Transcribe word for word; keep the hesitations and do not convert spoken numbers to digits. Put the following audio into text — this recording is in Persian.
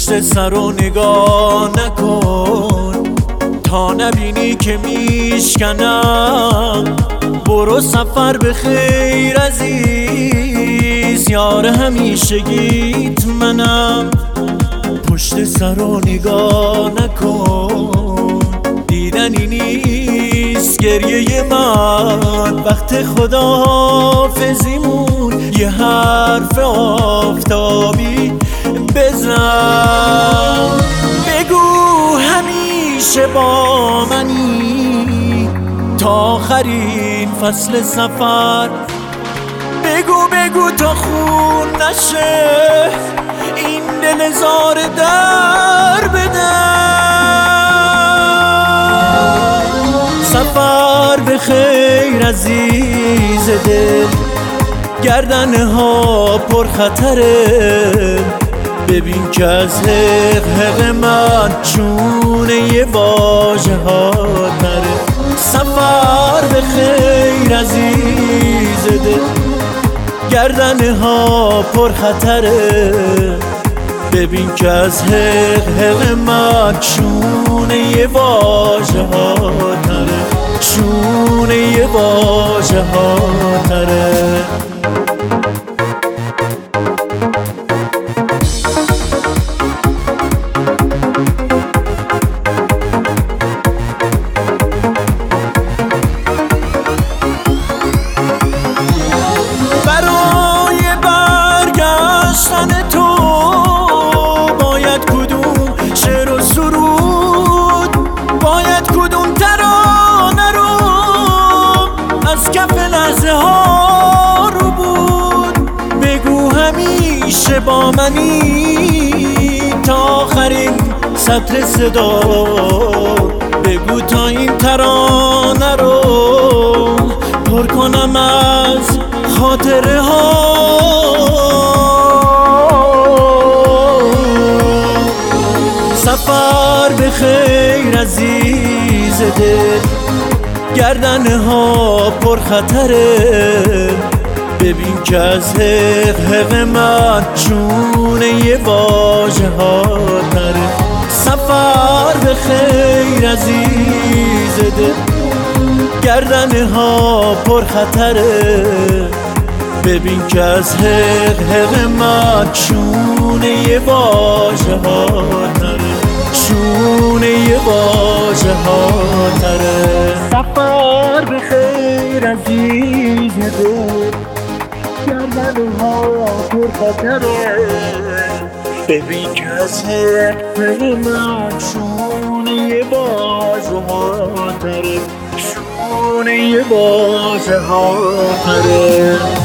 پشت سر رو نگاه نکن تا نبینی که میشکنم. برو سفر به خیر عزیز، یار همیشگیت منم. پشت سر رو نگاه نکن، دیدنی نیست گریه من. وقت خداحافظیمون یه حرف آفتابی بزن. بگو همیشه با منی تا آخرین فصل سفر. بگو بگو تا خون نشه این دل زار در بدن. سفر به خیر عزیز دل، گردنه ها پر خطره. ببین که از حق حق من چونه واژه ها تره. سفر به خیر عزیز دل، گردنه ها پر خطره. ببین که از حق حق من چونه واژه ها تره، چونه واژه ها تره. تو باید کدوم شعر و سرود، باید کدوم ترانه رو از کف لحظه ها رو بود. بگو همیشه با منی تا آخرین سطر صدا. بگو تا این ترانه رو پر کنم از خاطره ها. سفر به خیر عزیز دل، گردنه ها پر خطره. ببین که از حق حق من چونه واژه ها تره. سفر به خیر عزیز دل، گردنه ها پر خطره. ببین که از حق حق من چونه واژه ها تره، چونه واژه ها تره. سفر به خیر عزیز دل، گردنه ها پر خطره. ببین که از حق حق من چونه واژه ها تره، چونه واژه ها تره.